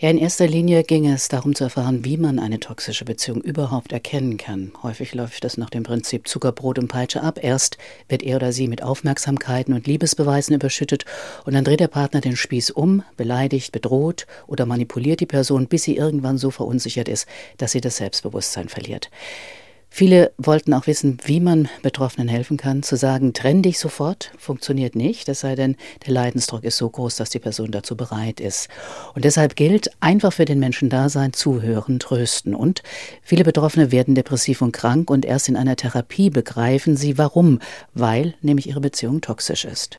Ja, in erster Linie ging es darum zu erfahren, wie man eine toxische Beziehung überhaupt erkennen kann. Häufig läuft das nach dem Prinzip Zuckerbrot und Peitsche ab. Erst wird er oder sie mit Aufmerksamkeiten und Liebesbeweisen überschüttet und dann dreht der Partner den Spieß um, beleidigt, bedroht oder manipuliert die Person, bis sie irgendwann so verunsichert ist, dass sie das Selbstbewusstsein verliert. Viele wollten auch wissen, wie man Betroffenen helfen kann. Zu sagen, trenn dich sofort, funktioniert nicht, es sei denn, der Leidensdruck ist so groß, dass die Person dazu bereit ist. Und deshalb gilt, einfach für den Menschen da sein, zuhören, trösten. Und viele Betroffene werden depressiv und krank und erst in einer Therapie begreifen sie, warum. Weil nämlich ihre Beziehung toxisch ist.